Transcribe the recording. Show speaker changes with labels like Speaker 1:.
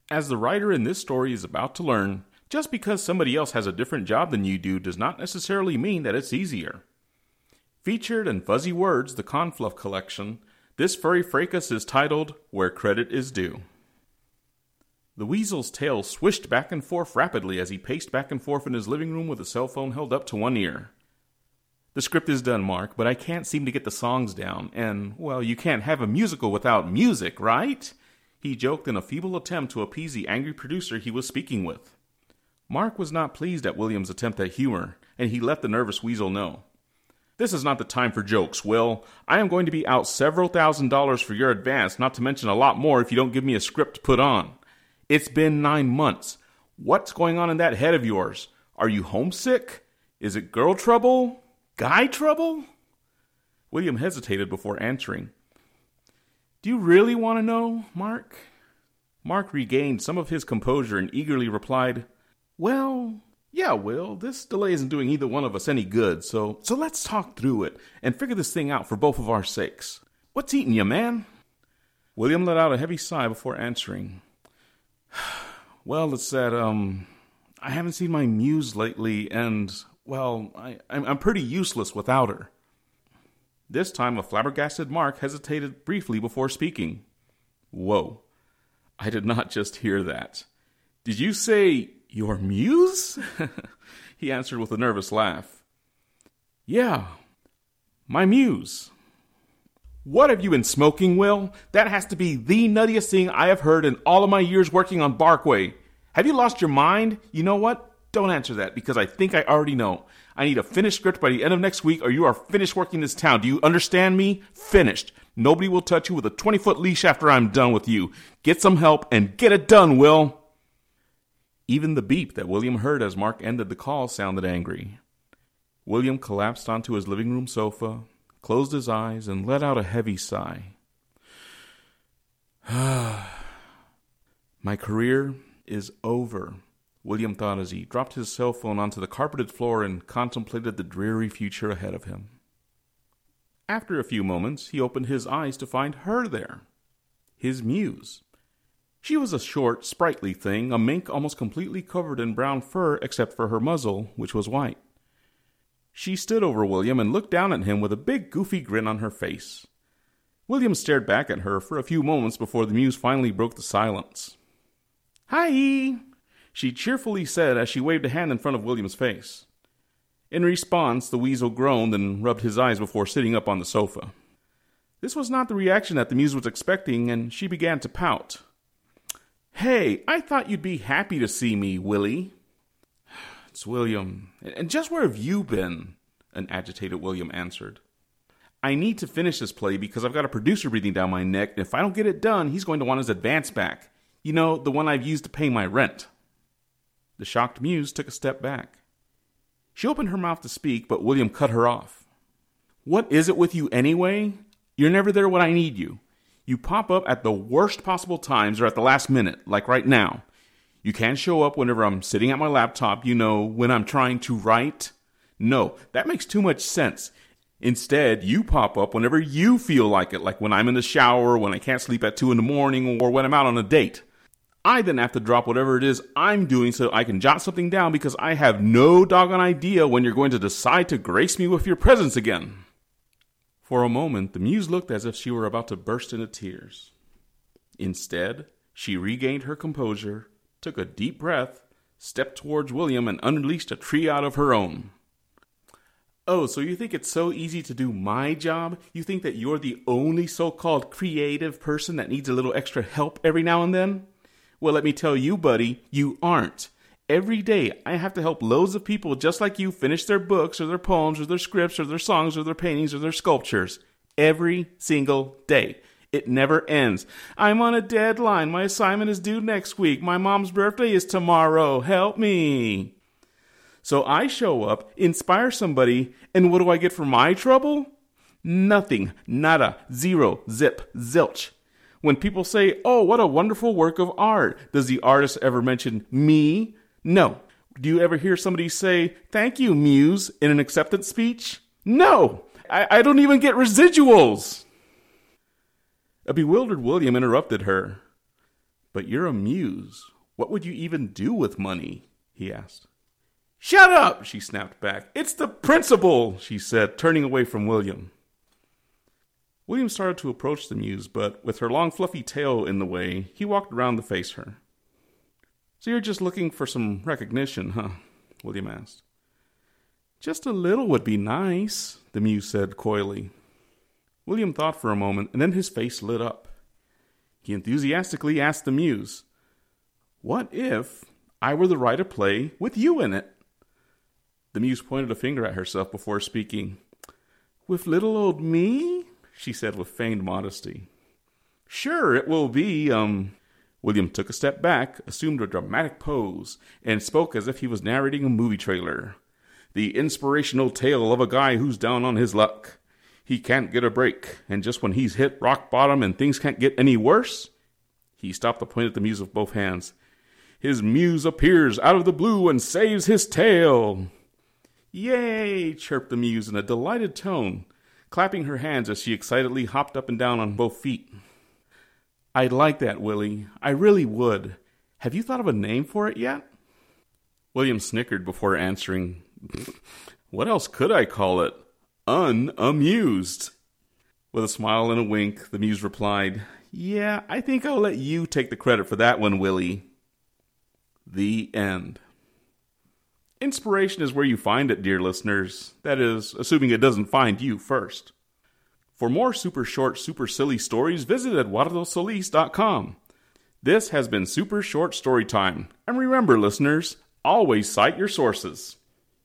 Speaker 1: As the writer in this story is about to learn, just because somebody else has a different job than you do does not necessarily mean that it's easier. Featured in Fuzzy Words, the Confluff collection, this furry fracas is titled Where Credit is Due. The weasel's tail swished back and forth rapidly as he paced back and forth in his living room with a cell phone held up to one ear. The script is done, Mark, but I can't seem to get the songs down, and, well, you can't have a musical without music, right? He joked in a feeble attempt to appease the angry producer he was speaking with. Mark was not pleased at William's attempt at humor, and he let the nervous weasel know. This is not the time for jokes, Will. I am going to be out several $1,000s for your advance, not to mention a lot more if you don't give me a script to put on. It's been 9 months. What's going on in that head of yours? Are you homesick? Is it girl trouble? Guy trouble? William hesitated before answering. Do you really want to know, Mark? Mark regained some of his composure and eagerly replied, Well, yeah, Will, this delay isn't doing either one of us any good, so let's talk through it and figure this thing out for both of our sakes. What's eating you, man? William let out a heavy sigh before answering. Well, it's that, I haven't seen my muse lately, and, well, I'm pretty useless without her. This time, a flabbergasted Mark hesitated briefly before speaking. Whoa, I did not just hear that. Did you say your muse? He answered with a nervous laugh. Yeah, my muse. What have you been smoking, Will? That has to be the nuttiest thing I have heard in all of my years working on Barkway. Have you lost your mind? You know what? Don't answer that, because I think I already know. I need a finished script by the end of next week, or you are finished working this town. Do you understand me? Finished. Nobody will touch you with a 20-foot leash after I'm done with you. Get some help and get it done, Will. Even the beep that William heard as Mark ended the call sounded angry. William collapsed onto his living room sofa, closed his eyes, and let out a heavy sigh. My career is over, William thought as he dropped his cell phone onto the carpeted floor and contemplated the dreary future ahead of him. After a few moments, he opened his eyes to find her there, his muse. She was a short, sprightly thing, a mink almost completely covered in brown fur except for her muzzle, which was white. She stood over William and looked down at him with a big, goofy grin on her face. William stared back at her for a few moments before the muse finally broke the silence. Hi, she cheerfully said as she waved a hand in front of William's face. In response, the weasel groaned and rubbed his eyes before sitting up on the sofa. This was not the reaction that the muse was expecting, and she began to pout. Hey, I thought you'd be happy to see me, Willie. It's William. And just where have you been? An agitated William answered. I need to finish this play because I've got a producer breathing down my neck, and if I don't get it done, he's going to want his advance back. You know, the one I've used to pay my rent. The shocked muse took a step back. She opened her mouth to speak, but William cut her off. What is it with you anyway? You're never there when I need you. You pop up at the worst possible times or at the last minute, like right now. You can't show up whenever I'm sitting at my laptop, you know, when I'm trying to write. No, that makes too much sense. Instead, you pop up whenever you feel like it, like when I'm in the shower, when I can't sleep at 2 a.m, or when I'm out on a date. I then have to drop whatever it is I'm doing so I can jot something down because I have no doggone idea when you're going to decide to grace me with your presence again. For a moment, the muse looked as if she were about to burst into tears. Instead, she regained her composure, took a deep breath, stepped towards William, and unleashed a tree out of her own. Oh, so you think it's so easy to do my job? You think that you're the only so-called creative person that needs a little extra help every now and then? Well, let me tell you, buddy, you aren't. Every day, I have to help loads of people just like you finish their books or their poems or their scripts or their songs or their paintings or their sculptures. Every single day. It never ends. I'm on a deadline. My assignment is due next week. My mom's birthday is tomorrow. Help me. So I show up, inspire somebody, and what do I get for my trouble? Nothing. Nada. Zero. Zip. Zilch. When people say, oh, what a wonderful work of art, does the artist ever mention me? No. Do you ever hear somebody say, thank you, Muse, in an acceptance speech? No. I don't even get residuals. A bewildered William interrupted her. But you're a muse. What would you even do with money? He asked. Shut up, she snapped back. It's the principle, she said, turning away from William. William started to approach the muse, but with her long fluffy tail in the way, he walked around to face her. So you're just looking for some recognition, huh? William asked. Just a little would be nice, the muse said coyly. William thought for a moment, and then his face lit up. He enthusiastically asked the muse, What if I were to write a play with you in it? The muse pointed a finger at herself before speaking. With little old me? She said with feigned modesty. Sure, it will be, William took a step back, assumed a dramatic pose, and spoke as if he was narrating a movie trailer. The inspirational tale of a guy who's down on his luck. He can't get a break, and just when he's hit rock bottom and things can't get any worse, he stopped to point at the muse with both hands. His muse appears out of the blue and saves his tale. Yay, chirped the muse in a delighted tone, clapping her hands as she excitedly hopped up and down on both feet. I'd like that, Willie. I really would. Have you thought of a name for it yet? William snickered before answering, What else could I call it? Unamused. With a smile and a wink, the muse replied, Yeah, I think I'll let you take the credit for that one, Willie. The end. Inspiration is where you find it, dear listeners. That is, assuming it doesn't find you first. For more super short, super silly stories, visit eduardosolis.com. This has been Super Short Story Time. And remember, listeners, always cite your sources.